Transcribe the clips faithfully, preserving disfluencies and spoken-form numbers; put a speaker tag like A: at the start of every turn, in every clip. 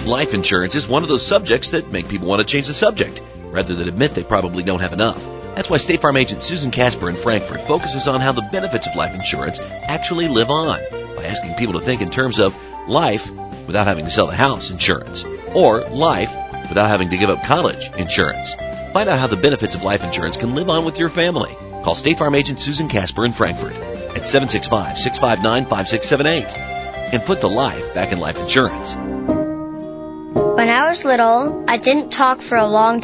A: Life insurance is one of those subjects that make people want to change the subject, rather than admit they probably don't have enough. That's why State Farm agent Susan Casper in Frankfort focuses on how the benefits of life insurance actually live on, by asking people to think in terms of life without having to sell the house insurance, or life without having to give up college insurance. Find out how the benefits of life insurance can live on with your family. Call State Farm agent Susan Casper in Frankfort at seven six five, six five nine, five six seven eight and put the life back in life insurance.
B: When I was little, I didn't talk for a long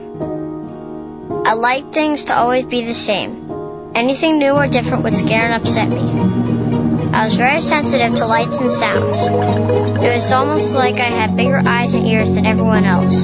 B: time. I liked things to always be the same. Anything new or different would scare and upset me. I was very sensitive to lights and sounds. It was almost like I had bigger eyes and ears than everyone else.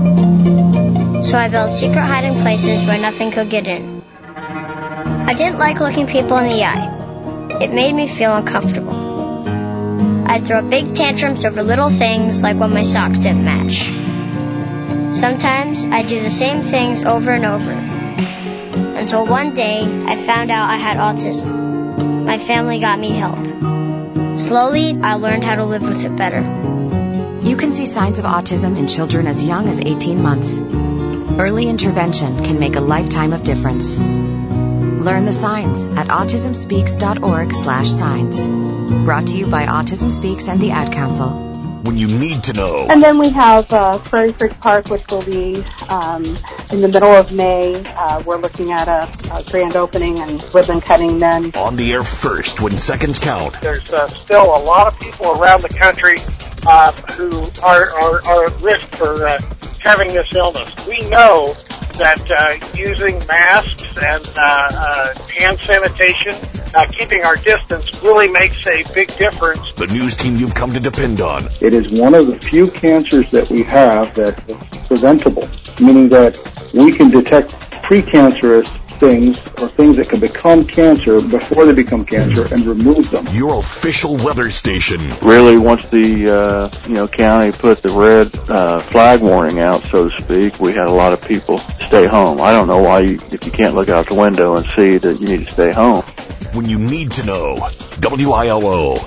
B: So I built secret hiding places where nothing could get in. I didn't like looking people in the eye. It made me feel uncomfortable. I'd throw big tantrums over little things, like when my socks didn't match. Sometimes I'd do the same things over and over, until one day I found out I had autism. My family got me help. Slowly, I learned how to live with it better.
C: You can see signs of autism in children as young as eighteen months. Early intervention can make a lifetime of difference. Learn the signs at autism speaks dot org slash signs. Brought to you by Autism Speaks and the Ad Council.
D: When you need to know.
E: And then we have uh, Prairie Creek Park, which will be um, in the middle of May. Uh, we're looking at a, a grand opening and ribbon cutting then.
D: On the air first when seconds count.
F: There's uh, still a lot of people around the country uh, who are, are, are at risk for uh, having this illness. We know that uh, using masks and uh, uh, hand sanitation, uh, keeping our distance, really makes a big difference.
D: The news team you've come to depend on.
G: It is one of the few cancers that we have that is preventable, meaning that we can detect precancerous things or things that can become cancer before they become cancer and remove them.
D: Your official weather station.
H: Really, once the uh, you know county put the red uh, flag warning out, so to speak, we had a lot of people stay home. I don't know why, you, if you can't look out the window and see that you need to stay home.
D: When you need to know, W I L O.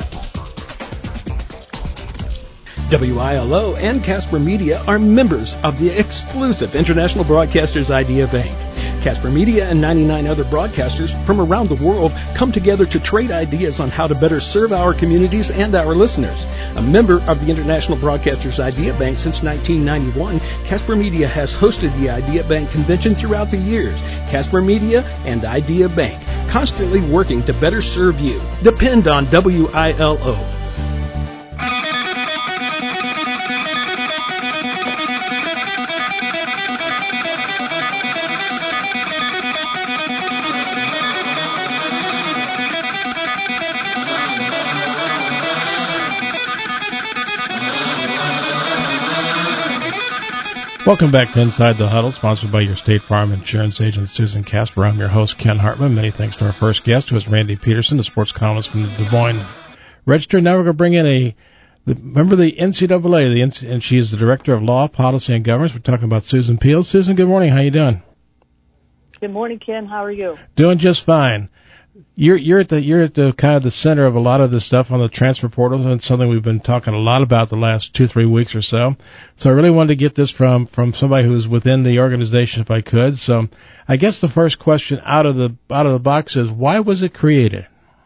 I: W I L O and Casper Media are members of the exclusive International Broadcasters Idea Bank. Casper Media and ninety-nine other broadcasters from around the world come together to trade ideas on how to better serve our communities and our listeners. A member of the International Broadcasters Idea Bank since nineteen ninety-one, Casper Media has hosted the Idea Bank convention throughout the years. Casper Media and Idea Bank, constantly working to better serve you. Depend on W I L O.
J: Welcome back to Inside the Huddle, sponsored by your State Farm insurance agent, Susan Casper. I'm your host, Ken Hartman. Many thanks to our first guest, who is Randy Peterson, the sports columnist from the Des Moines Register. Now we're going to bring in a the, member of the N C double A, the, and she is the Director of Law, Policy, and Governance. We're talking about Susan Peels. Susan, good morning. How you doing?
K: Good morning, Ken. How are you?
J: Doing just fine. You're you're at the you're at the kind of the center of a lot of this stuff on the transfer portal, and it's something we've been talking a lot about the last two three weeks or so. So I really wanted to get this from from somebody who's within the organization, if I could. So I guess the first question out of the out of the box is, why was it created?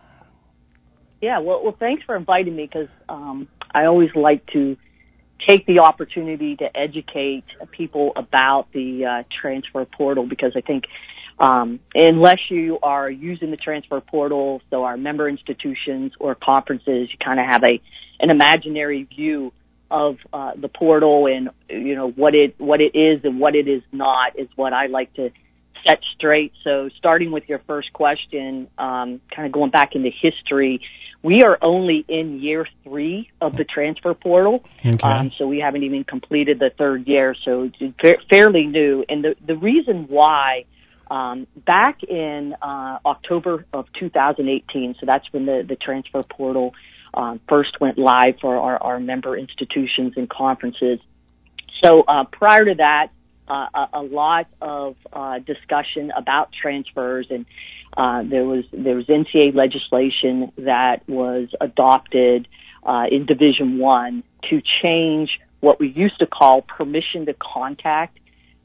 K: Yeah, well, well, thanks for inviting me, because um, I always like to take the opportunity to educate people about the uh, transfer portal, because I think. Um, unless you are using the transfer portal, so our member institutions or conferences, you kind of have a an imaginary view of uh, the portal and you know what it what it is and what it is not is what I like to set straight. So, starting with your first question, um, kind of going back into history, we are only in year three of the transfer portal,
J: okay.
K: um, so we haven't even completed the third year. So, it's fairly new, and the the reason why. Um, back in uh, October of two thousand eighteen, so that's when the, the transfer portal um, first went live for our, our member institutions and conferences. So uh, prior to that, uh, a, a lot of uh, discussion about transfers, and uh, there was there was N C A A legislation that was adopted uh, in Division One to change what we used to call permission to contact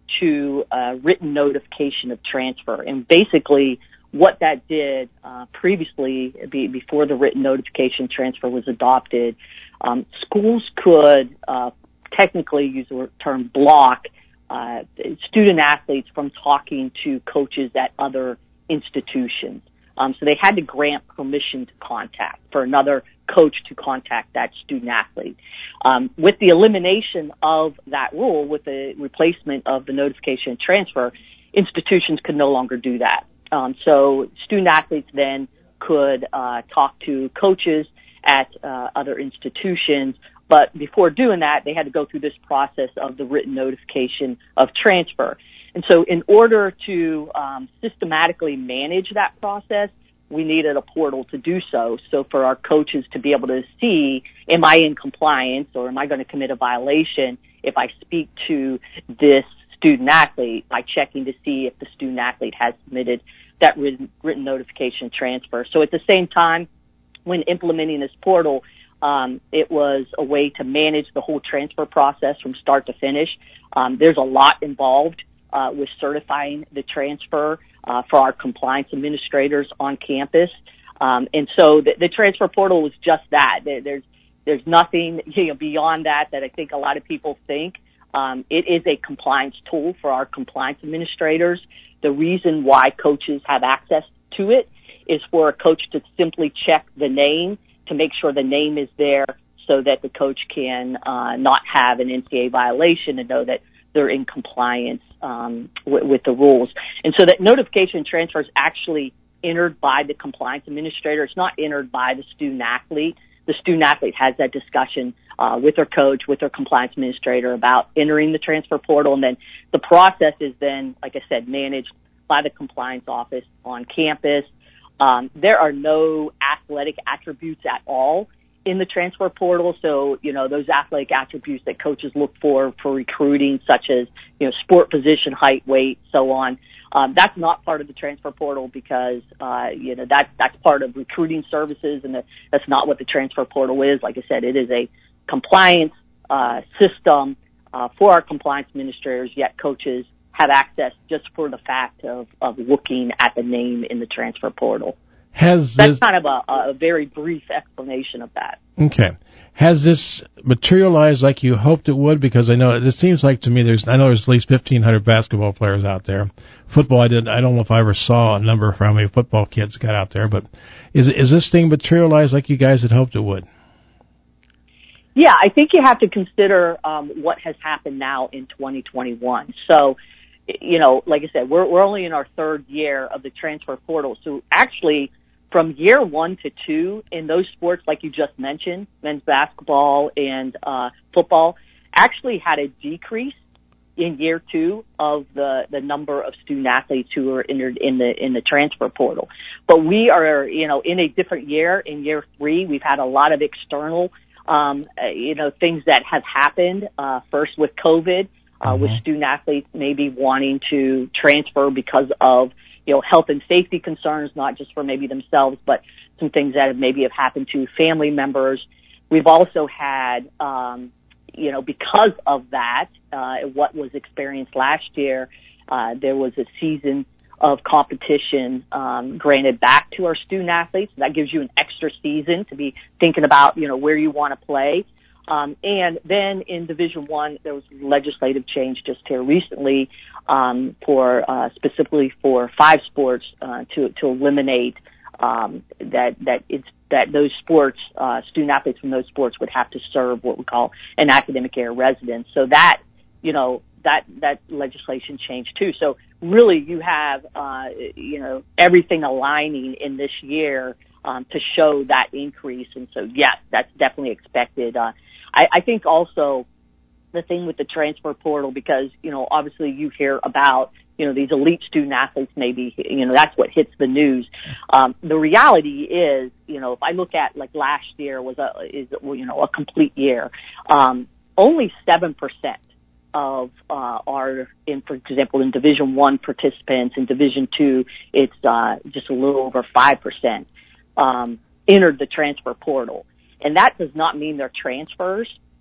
K: to uh, written notification of transfer. And basically what that did uh, previously, be, before the written notification transfer was adopted, um, schools could uh, technically use the term block uh, student athletes from talking to coaches at other institutions. Um, so they had to grant permission to contact for another coach to contact that student athlete. Um, with the elimination of that rule, with the replacement of the notification and transfer, institutions could no longer do that. Um, so student athletes then could uh, talk to coaches at uh, other institutions, but before doing that, they had to go through this process of the written notification of transfer. And so in order to um, systematically manage that process, we needed a portal to do so. So for our coaches to be able to see, am I in compliance or am I going to commit a violation if I speak to this student athlete by checking to see if the student athlete has submitted that written, written notification transfer. So at the same time, when implementing this portal, um, it was a way to manage the whole transfer process from start to finish. Um, there's a lot involved uh, with certifying the transfer uh, for our compliance administrators on campus. Um, and so the, the transfer portal was just that. There, there's there's nothing you know, beyond that that I think a lot of people think. Um, it is a compliance tool for our compliance administrators. The reason why coaches have access to it is for a coach to simply check the name to make sure the name is there so that the coach can uh, not have an N C A A violation and know that they're in compliance um, with, with the rules. And so that notification transfer is actually entered by the compliance administrator. It's not entered by the student athlete. The student athlete has that discussion uh, with their coach, with their compliance administrator about entering the transfer portal. And then the process is then, like I said, managed by the compliance office on campus. Um, there are no athletic attributes at all in the transfer portal. So, you know, those athletic attributes that coaches look for for recruiting, such as, you know, sport position, height, weight, so on. Um, that's not part of the transfer portal because, uh, you know, that, that's part of recruiting services, and the, that's not what the transfer portal is. Like I said, it is a compliance uh, system uh, for our compliance administrators, yet coaches have access just for the fact of, of looking at the name in the transfer portal.
J: Has
K: That's
J: this,
K: kind of a, a very brief explanation of that.
J: Okay. Has this materialized like you hoped it would? Because I know it seems like to me there's I know there's at least fifteen hundred basketball players out there. Football, I did I don't know if I ever saw a number for how many football kids got out there, but is is this thing materialized like you guys had hoped it would?
K: Yeah, I think you have to consider um, what has happened now in twenty twenty-one. So, you know, like I said, we're we're only in our third year of the transfer portal. So actually, from year one to two in those sports, like you just mentioned, men's basketball and uh, football, actually had a decrease in year two of the, the number of student athletes who were entered in the in the transfer portal. But we are, you know, in a different year. In year three, we've had a lot of external, um, uh, you know, things that have happened. Uh, first with COVID, uh, mm-hmm. with student athletes maybe wanting to transfer because of, you know, health and safety concerns, not just for maybe themselves, but some things that have maybe have happened to family members. We've also had, um, you know, because of that, uh, what was experienced last year, uh, there was a season of competition, um, granted back to our student athletes. That gives you an extra season to be thinking about, you know, where you want to play. Um, and then in Division One, there was legislative change just here recently um, for uh, specifically for five sports uh, to to eliminate um, that that it's that those sports uh, student athletes from those sports would have to serve what we call an academic area residence. So that you know that that legislation changed too. So really, you have uh, you know everything aligning in this year um, to show that increase. And so yes, that's definitely expected. Uh, I, I think also the thing with the transfer portal, because, you know, obviously you hear about, you know, these elite student athletes, maybe, you know, that's what hits the news. Um, the reality is, you know, if I look at like last year was a, is, you know, a complete year, um, only seven percent of, uh, our, in, for example, in Division One participants, in Division Two, it's, uh, just a little over five percent, um, entered the transfer portal. And that does not mean they're transfers.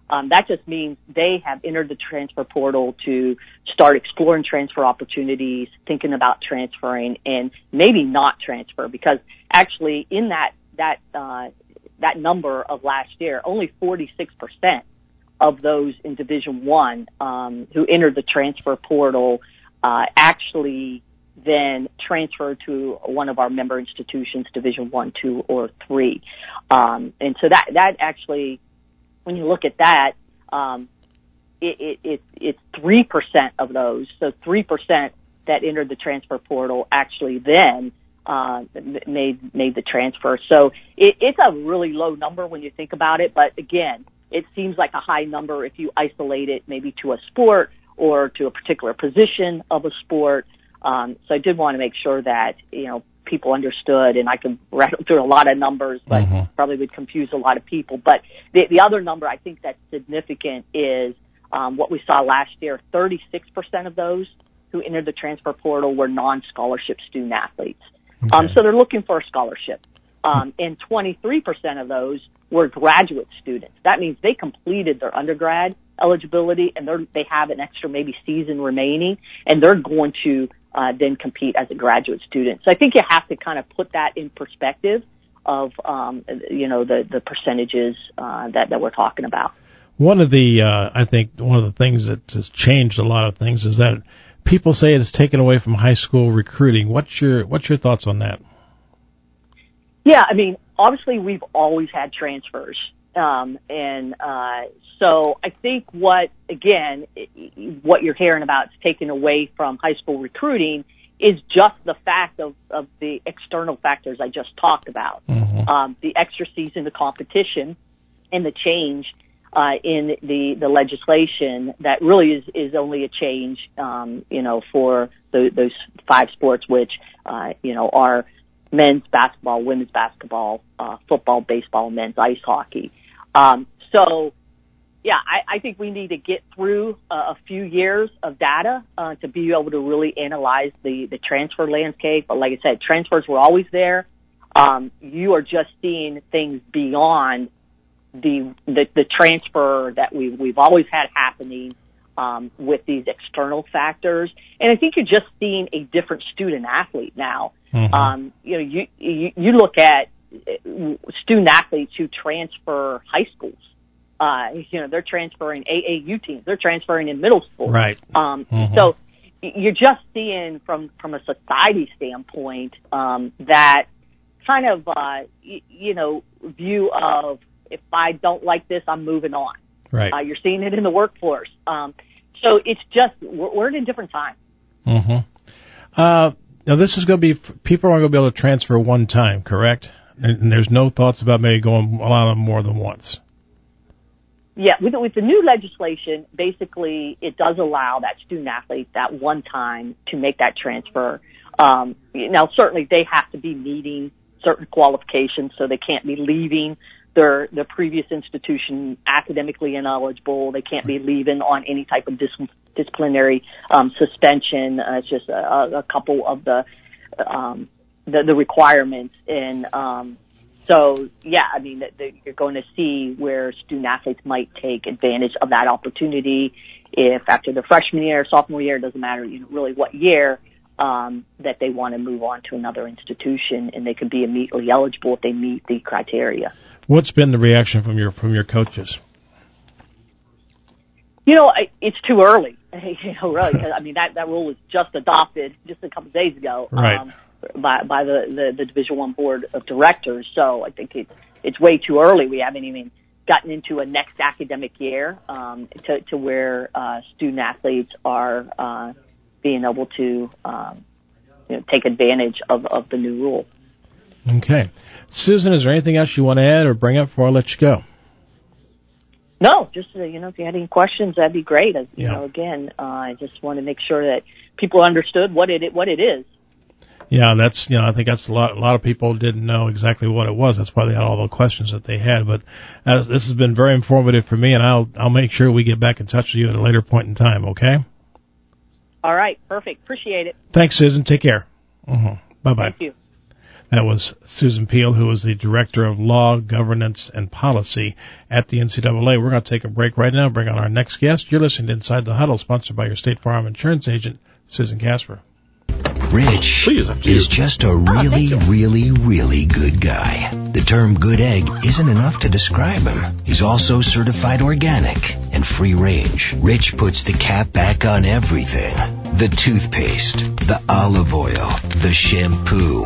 K: Um, that just means they have entered the transfer portal to start exploring transfer opportunities, thinking about transferring, and maybe not transfer, because actually in that that uh, that number of last year, only forty-six percent of those in Division One um, who entered the transfer portal uh, actually then transferred to one of our member institutions, Division One, Two, or Three, um, and so that that actually. When you look at that, um, it, it, it, it's three percent of those. So three percent that entered the transfer portal actually then uh, made made the transfer. So it, it's a really low number when you think about it. But again, it seems like a high number if you isolate it maybe to a sport or to a particular position of a sport. Um, so I did want to make sure that, you know, people understood, and I could rattle through a lot of numbers, but mm-hmm. probably would confuse a lot of people. But the, the other number I think that's significant is um, what we saw last year. thirty-six percent of those who entered the transfer portal were non-scholarship student athletes. Okay. Um, so they're looking for a scholarship. Um, and twenty-three percent of those were graduate students. That means they completed their undergrad eligibility, and they're, they have an extra maybe season remaining, and they're going to Uh, then compete as a graduate student. So I think you have to kind of put that in perspective of, um, you know, the, the percentages uh, that, that we're talking about.
J: One of the, uh, I think one of the things that has changed a lot of things is that people say it has taken away from high school recruiting. What's your, what's your thoughts on that?
K: Yeah, I mean, obviously we've always had transfers. Um, and, uh, so I think what, again, what you're hearing about is taken away from high school recruiting is just the fact of, of the external factors I just talked about. Mm-hmm. Um, the extra season of competition and the change, uh, in the, the legislation that really is, is only a change, um, you know, for the, those five sports, which, uh, you know, are men's basketball, women's basketball, uh, football, baseball, men's ice hockey. Um, so, yeah, I, I think we need to get through uh, a few years of data uh, to be able to really analyze the, the transfer landscape. But like I said, transfers were always there. Um, you are just seeing things beyond the the, the transfer that we we've always had happening um, with these external factors. And I think you're just seeing a different student athlete now. Mm-hmm. Um, you know, you, you you look at student athletes who transfer high schools. Uh, you know, they're transferring A A U teams. They're transferring in middle school.
J: Right.
K: Um,
J: mm-hmm.
K: So you're just seeing from, from a society standpoint, um, that kind of, uh, y- you know, view of if I don't like this, I'm moving on.
J: Right.
K: Uh, you're seeing it in the workforce. Um, so it's just, we're, we're at a different time.
J: Mm-hmm. Uh, now this is going to be, people are going to be able to transfer one time, correct? And, and there's no thoughts about maybe going allowing them more than once.
K: Yeah, with, with the new legislation, basically it does allow that student athlete that one time to make that transfer. Um, now, certainly they have to be meeting certain qualifications, so they can't be leaving their their previous institution academically ineligible. They can't be leaving on any type of dis- disciplinary um, suspension. Uh, it's just a, a couple of the um, the, the requirements and. Um, So, yeah, I mean, the, the, you're going to see where student athletes might take advantage of that opportunity if after their freshman year, sophomore year, it doesn't matter, you know, really what year, um, that they want to move on to another institution, and they could be immediately eligible if they meet the criteria.
J: What's been the reaction from your from your coaches?
K: You know, it's too early. You know, really, 'cause, I mean, that, that rule was just adopted just a couple of days ago.
J: Right.
K: Um, by, by the, the, the Division One Board of Directors. So I think it's, it's way too early. We haven't even gotten into a next academic year, um, to, to where, uh, student athletes are, uh, being able to, um, you know, take advantage of, of the new rule.
J: Okay. Susan, is there anything else you want to add or bring up before I let you go?
K: No, just, uh, you know, if you had any questions, that'd be great. As, you
J: yeah.
K: know, again, uh, I just want to make sure that people understood what it, what it is.
J: Yeah, that's, you know, I think that's a lot, a lot of people didn't know exactly what it was. That's why they had all the questions that they had. But as, this has been very informative for me, and I'll, I'll make sure we get back in touch with you at a later point in time, okay?
K: All right, perfect. Appreciate it.
J: Thanks, Susan. Take care. Mm-hmm. Bye-bye.
K: Thank you.
J: That was Susan Peel, who is the Director of Law, Governance, and Policy at the N C double A. We're going to take a break right now, bring on our next guest. You're listening to Inside the Huddle, sponsored by your State Farm insurance agent, Susan Casper.
D: Rich
A: Please,
D: is just a really, oh, really, really good guy. The term good egg isn't enough to describe him. He's also certified organic and free range. Rich puts the cap back on everything. The toothpaste, the olive oil, the shampoo,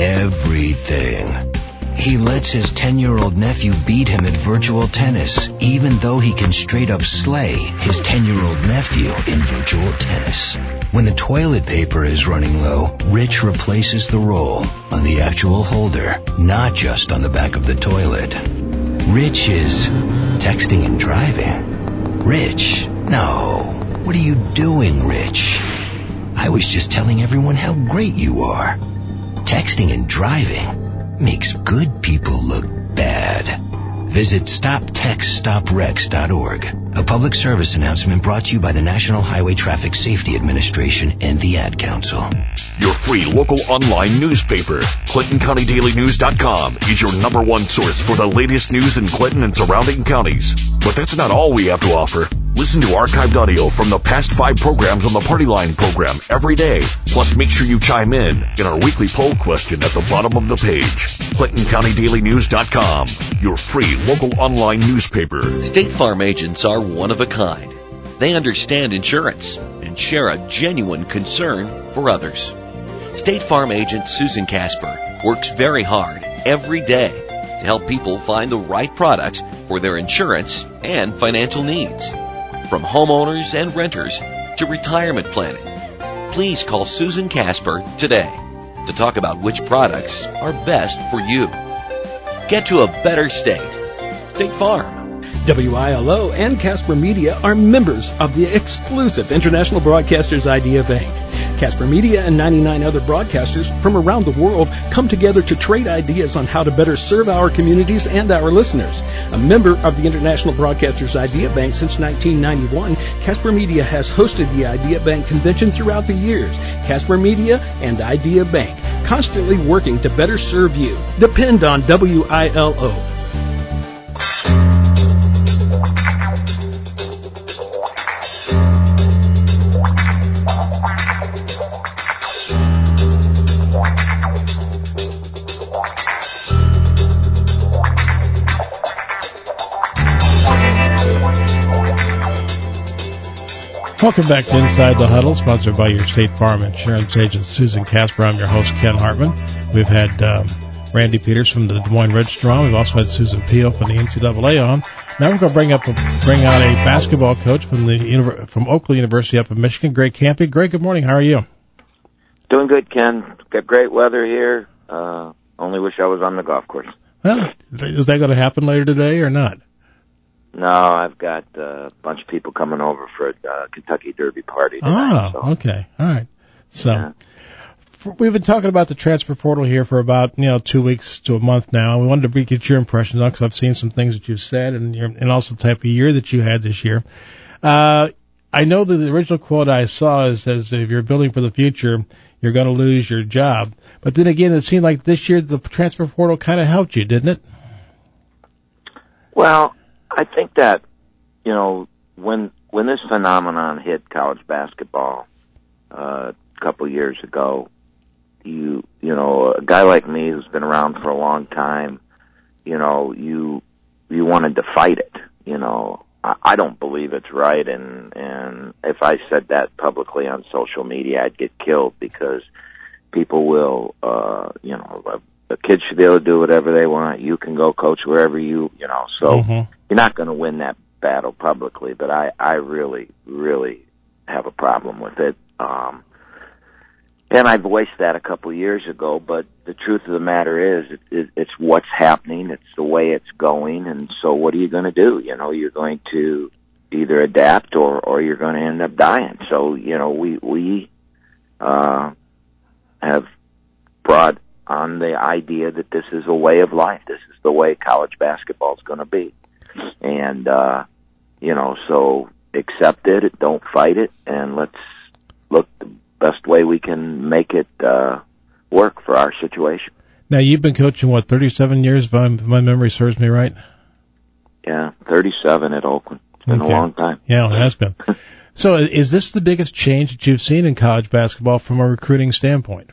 D: everything. He lets his ten-year-old nephew beat him at virtual tennis, even though he can straight up slay his ten-year-old nephew in virtual tennis. When the toilet paper is running low, Rich replaces the roll on the actual holder, not just on the back of the toilet. Rich is texting and driving. Rich? No. What are you doing, Rich? I was just telling everyone how great you are. Texting and driving makes good people look bad. Visit stop text stop wrecks dot org. A public service announcement brought to you by the National Highway Traffic Safety Administration and the Ad Council. Your free local online newspaper, Clinton County Daily News dot com, is your number one source for the latest news in Clinton and surrounding counties. But that's not all we have to offer. Listen to archived audio from the past five programs on the Party Line program every day. Plus, make sure you chime in in our weekly poll question at the bottom of the page. Clinton County Daily News dot com, your free local online newspaper.
A: State Farm agents are one of a kind. They understand insurance and share a genuine concern for others. State Farm agent Susan Casper works very hard every day to help people find the right products for their insurance and financial needs. From homeowners and renters to retirement planning, please call Susan Casper today to talk about which products are best for you. Get to a better state. State Farm.
I: W I L O and Casper Media are members of the exclusive International Broadcasters Idea Bank. Casper Media and ninety-nine other broadcasters from around the world come together to trade ideas on how to better serve our communities and our listeners. A member of the International Broadcasters Idea Bank since nineteen ninety-one, Casper Media has hosted the Idea Bank convention throughout the years. Casper Media and Idea Bank, constantly working to better serve you. Depend on W I L O.
J: Welcome back to Inside the Huddle, sponsored by your State Farm insurance agent, Susan Casper. I'm your host, Ken Hartman. We've had um, Randy Peters from the Des Moines Register on. We've also had Susan Peel from the N C double A on. Now we're going to bring up a, bring out a basketball coach from the from Oakland University up in Michigan, Greg Campy. Greg, good morning. How are you?
L: Doing good, Ken. Got great weather here. Uh, only wish I was on the golf course.
J: Well, is that going to happen later today or not?
L: No, I've got uh, a bunch of people coming over for a uh, Kentucky Derby party tonight.
J: Oh,
L: so.
J: okay. All right. So
L: yeah.
J: for, we've been talking about the transfer portal here for about, you know, two weeks to a month now. We wanted to get your impressions on because I've seen some things that you've said and, your, and also the type of year that you had this year. Uh, I know that the original quote I saw is that if you're building for the future, you're going to lose your job. But then again, it seemed like this year the transfer portal kind of helped you, didn't it?
L: Well, I think that, you know, when when this phenomenon hit college basketball uh, a couple years ago, you you know, a guy like me who's been around for a long time, you know, you you wanted to fight it. You know, I, I don't believe it's right, and and if I said that publicly on social media, I'd get killed because people will, uh, you know. The kids should be able to do whatever they want. You can go coach wherever you, you know. So
J: mm-hmm.
L: You're not going to win that battle publicly, but I, I really, really have a problem with it. Um, and I voiced that a couple of years ago, but the truth of the matter is it, it, it's what's happening. It's the way it's going. And so what are you going to do? You know, you're going to either adapt or, or you're going to end up dying. So, you know, we, we, uh, have brought on the idea that this is a way of life. This is the way college basketball is going to be. And, uh, you know, so accept it, don't fight it, and let's look the best way we can make it uh, work for our situation.
J: Now, you've been coaching, what, thirty-seven years, if, I'm, if my memory serves me right?
L: Yeah, thirty-seven at Oakland. It's been
J: Okay.
L: a long time.
J: Yeah, it has been. So is this the biggest change that you've seen in college basketball from a recruiting standpoint?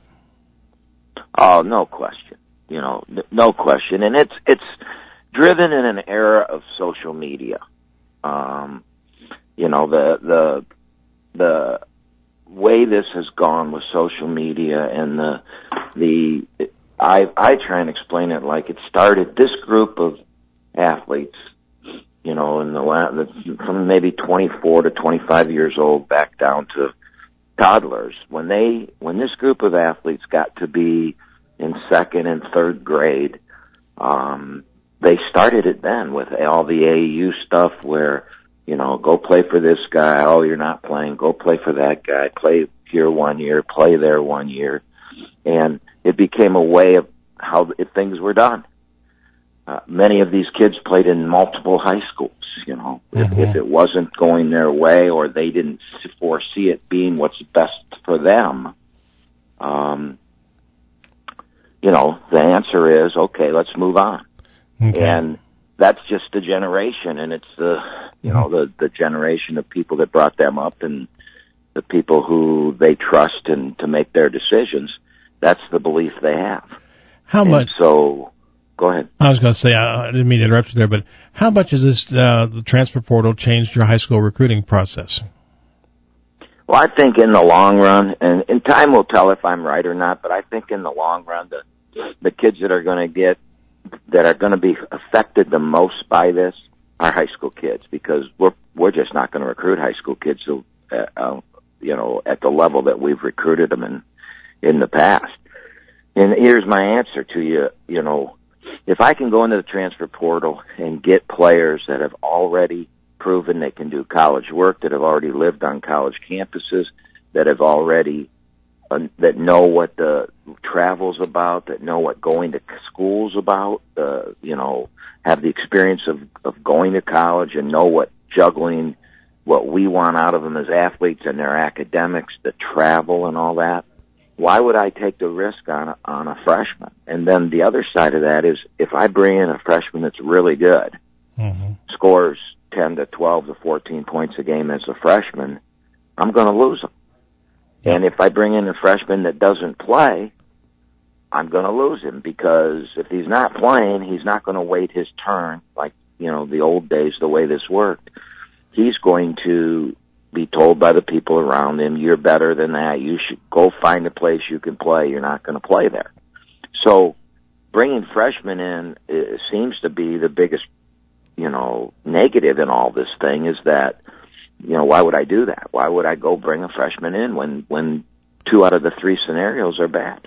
L: Oh, no question. You know, no question. And it's it's driven in an era of social media. Um, you know, the the the way this has gone with social media and the the I I try and explain it like it started. This group of athletes, you know, in the la- from maybe twenty-four to twenty-five years old back down to toddlers. When they when this group of athletes got to be in second and third grade, um, they started it then with all the A A U stuff where, you know, go play for this guy. Oh, you're not playing. Go play for that guy. Play here one year. Play there one year. And it became a way of how if things were done. Uh, many of these kids played in multiple high schools, you know. Mm-hmm. If, if it wasn't going their way or they didn't foresee it being what's best for them, um, you know, the answer is, okay, let's move on. Okay. And that's just a generation, and it's the, you know, the, the generation of people that brought them up and the people who they trust and to make their decisions. That's the belief they have.
J: How
L: and
J: much?
L: So, go ahead.
J: I was going to say, I didn't mean to interrupt you there, but how much has this, uh, the transfer portal changed your high school recruiting process?
L: Well, I think in the long run, and, and time will tell if I'm right or not, but I think in the long run, the the kids that are going to get, that are going to be affected the most by this are high school kids, because we're we're just not going to recruit high school kids who, uh, uh, you know, at the level that we've recruited them in in the past. And here's my answer to you. You know, if I can go into the transfer portal and get players that have already proven they can do college work, that have already lived on college campuses, that have already uh, that know what the travel's about, that know what going to school's about, uh, you know, have the experience of, of going to college and know what juggling, what we want out of them as athletes and their academics, the travel and all that. Why would I take the risk on a, on a freshman? And then the other side of that is if I bring in a freshman that's really good, mm-hmm. scores ten to twelve to fourteen points a game as a freshman, I'm going to lose him. And if I bring in a freshman that doesn't play, I'm going to lose him, because if he's not playing, he's not going to wait his turn like, you know, the old days, the way this worked. He's going to be told by the people around him, you're better than that. You should go find a place you can play. You're not going to play there. So bringing freshmen in it seems to be the biggest, you know, negative in all this thing is that, you know, why would I do that? Why would I go bring a freshman in when, when two out of the three scenarios are bad?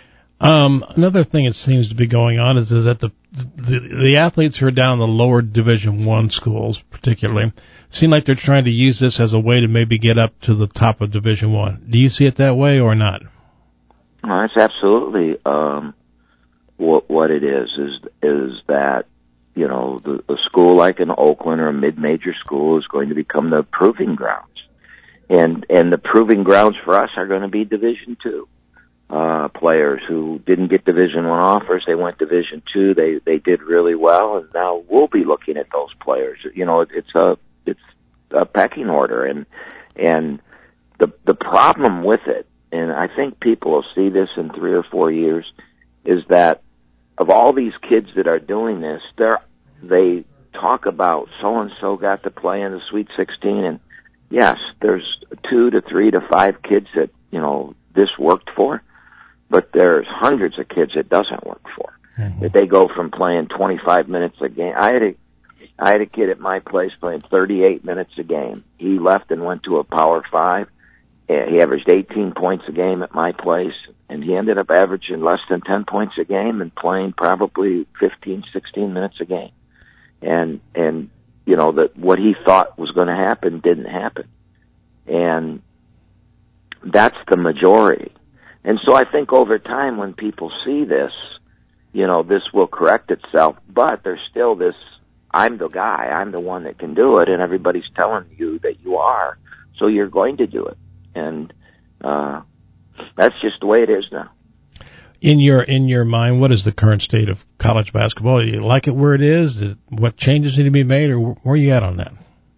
J: Um, another thing that seems to be going on is, is that the, the, the athletes who are down in the lower Division One schools particularly seem like they're trying to use this as a way to maybe get up to the top of Division One. Do you see it that way or not?
L: Well, that's absolutely, um, what, what it is, is, is that, you know, the, a school like in Oakland or a mid-major school is going to become the proving grounds. And, and the proving grounds for us are going to be Division Two. Uh, players who didn't get Division One offers, they went Division Two, they, they did really well, and now we'll be looking at those players. You know, it, it's a, it's a pecking order, and, and the, the problem with it, and I think people will see this in three or four years, is that of all these kids that are doing this, they're, they talk about so-and-so got to play in the Sweet sixteen, and yes, there's two to three to five kids that, you know, this worked for, but there's hundreds of kids it doesn't work for. Mm-hmm. That they go from playing twenty-five minutes a game. I had a, I had a kid at my place playing thirty-eight minutes a game. He left and went to a Power Five. He averaged eighteen points a game at my place, and he ended up averaging less than ten points a game and playing probably fifteen, sixteen minutes a game. And, and, you know, that what he thought was going to happen didn't happen. And that's the majority. And so I think over time when people see this, you know, this will correct itself, but there's still this, I'm the guy, I'm the one that can do it, and everybody's telling you that you are, so you're going to do it. And uh, that's just the way it is now.
J: In your in your mind, what is the current state of college basketball? Do you like it where it is? Is what changes need to be made, or where are you at on that?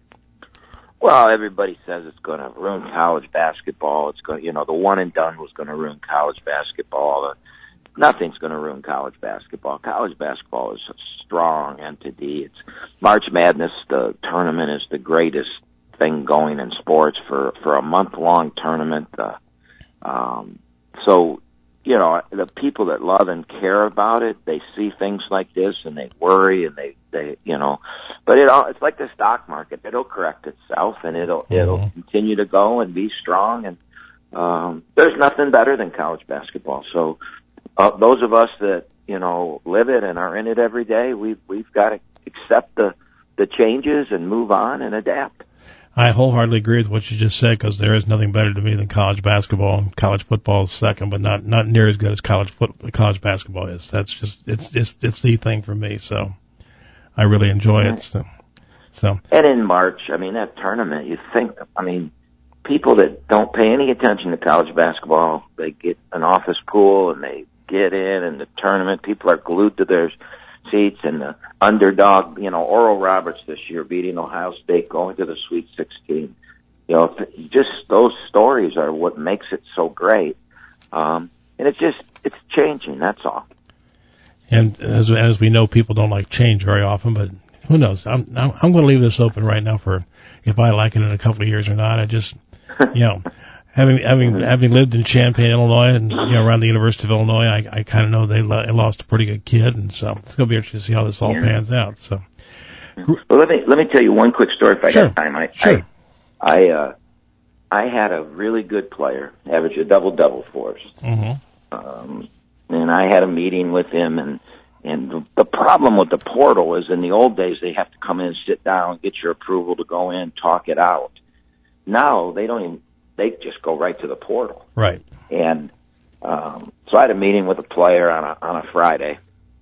L: Well, everybody says it's going to ruin college basketball. It's going, you know, the one and done was going to ruin college basketball. Nothing's going to ruin college basketball. College basketball is a strong entity. It's March Madness. The tournament is the greatest thing going in sports for for a month long tournament. Uh, um, so. You know, the people that love and care about it, they see things like this and they worry and they, they, you know, but it all, it's like the stock market. It'll correct itself and it'll, mm-hmm. it'll continue to go and be strong. And, um, there's nothing better than college basketball. So, uh, those of us that, you know, live it and are in it every day, we've, we've got to accept the, the changes and move on and adapt.
J: I wholeheartedly agree with what you just said, because there is nothing better to me than college basketball. And college football is second, but not not near as good as college foot, college basketball is. That's just it's it's it's the thing for me. So I really enjoy it. So, so.
L: And in March, I mean, that tournament, you think, I mean, people that don't pay any attention to college basketball, they get an office pool and they get in, and the tournament, people are glued to their seats, and the underdog, you know, Oral Roberts this year beating Ohio State, going to the Sweet sixteen. You know, just those stories are what makes it so great. Um, and it's just, it's changing, that's all.
J: And as as we know, people don't like change very often, but who knows? I'm I'm, I'm going to leave this open right now for if I like it in a couple of years or not. I just, you know, having having having lived in Champaign, Illinois, and you know around the University of Illinois, I I kind of know they lost a pretty good kid, and so it's going to be interesting to see how this all yeah. pans out. So,
L: well, let me let me tell you one quick story if I
J: sure.
L: got time. I
J: sure.
L: I I, uh, I had a really good player, average a double double for us,
J: mm-hmm.
L: um, and I had a meeting with him, and and the, the problem with the portal is in the old days they have to come in, sit down, get your approval to go in, talk it out. Now they don't even. They just go right to the portal.
J: Right.
L: And um, so I had a meeting with a player on a on a Friday,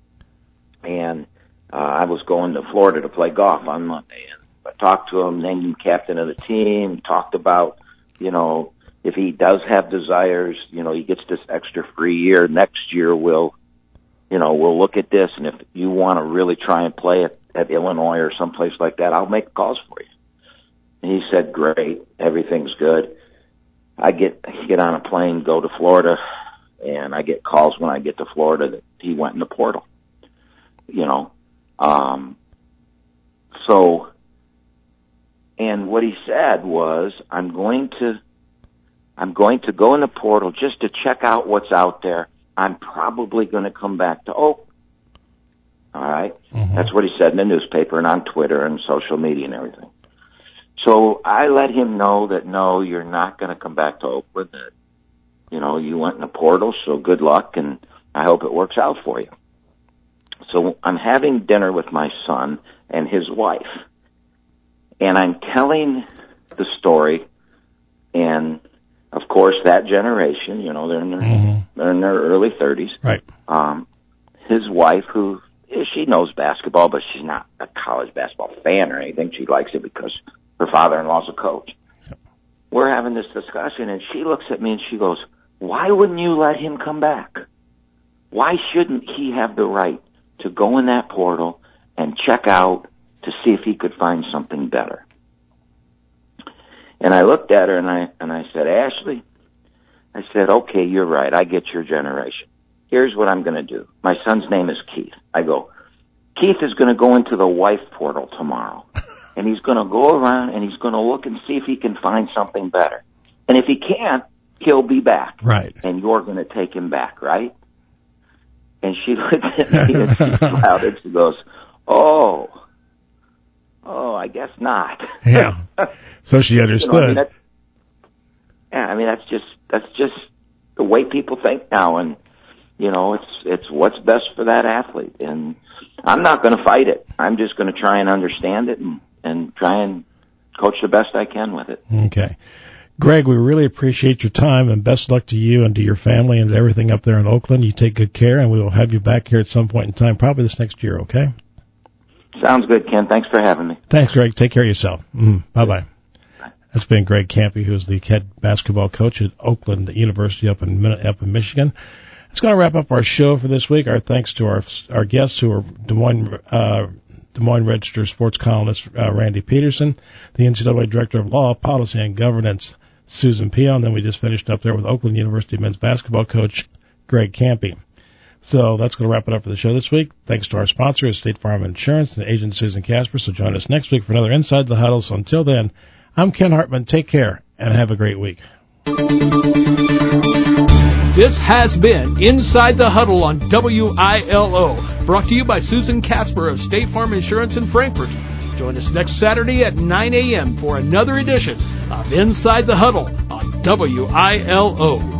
L: and uh, I was going to Florida to play golf on Monday. And I talked to him, named him captain of the team, talked about, you know, if he does have desires, you know, he gets this extra free year. Next year we'll, you know, we'll look at this, and if you want to really try and play at, at Illinois or someplace like that, I'll make calls for you. And he said, great, everything's good. I get get on a plane, go to Florida, and I get calls when I get to Florida that he went in the portal. You know, um, so, and what he said was, I'm going to, I'm going to go in the portal just to check out what's out there. I'm probably going to come back to Oak. All right,
J: mm-hmm.
L: That's what he said in the newspaper and on Twitter and social media and everything. So I let him know that, no, you're not going to come back to Oakland. That, you know, you went in the portal, so good luck, and I hope it works out for you. So I'm having dinner with my son and his wife, and I'm telling the story, and, of course, that generation, you know, they're in their,
J: mm-hmm.
L: they're in their early thirties.
J: Right.
L: Um, his wife, who, she knows basketball, but she's not a college basketball fan or anything. She likes it because her father-in-law's a coach.
J: Yep.
L: We're having this discussion, and she looks at me and she goes, why wouldn't you let him come back? Why shouldn't he have the right to go in that portal and check out to see if he could find something better? And I looked at her and I, and I said, Ashley, I said, okay, you're right. I get your generation. Here's what I'm going to do. My son's name is Keith. I go, Keith is going to go into the wife portal tomorrow. And he's going to go around and he's going to look and see if he can find something better. And if he can't, he'll be back.
J: Right.
L: And you're going to take him back, right? And she looked at me and she smiled and she goes, oh, oh, I guess not.
J: Yeah. So she understood.
L: You know, I mean, that's, yeah, I mean, that's just, that's just the way people think now. And, you know, it's, it's what's best for that athlete. And I'm not going to fight it. I'm just going to try and understand it and, and try and coach the best I can with it.
J: Okay. Greg, we really appreciate your time, and best luck to you and to your family and to everything up there in Oakland. You take good care, and we will have you back here at some point in time, probably this next year, okay?
L: Sounds good, Ken. Thanks for having me.
J: Thanks, Greg. Take care of yourself. Mm, bye-bye. That's been Greg Kampe, who's the head basketball coach at Oakland University up in up in Michigan. That's going to wrap up our show for this week. Our thanks to our our guests who are Des Moines, uh, Des Moines Register sports columnist uh, Randy Peterson, the N C double A Director of Law, Policy, and Governance, Susan Pio, and then we just finished up there with Oakland University men's basketball coach Greg Campy. So that's going to wrap it up for the show this week. Thanks to our sponsors, State Farm Insurance and agent Susan Casper. So join us next week for another Inside the Huddle. So until then, I'm Ken Hartman. Take care and have a great week.
I: This has been Inside the Huddle on W I L O, brought to you by Susan Casper of State Farm Insurance in Frankfort. Join us next Saturday at nine a.m. for another edition of Inside the Huddle on W I L O.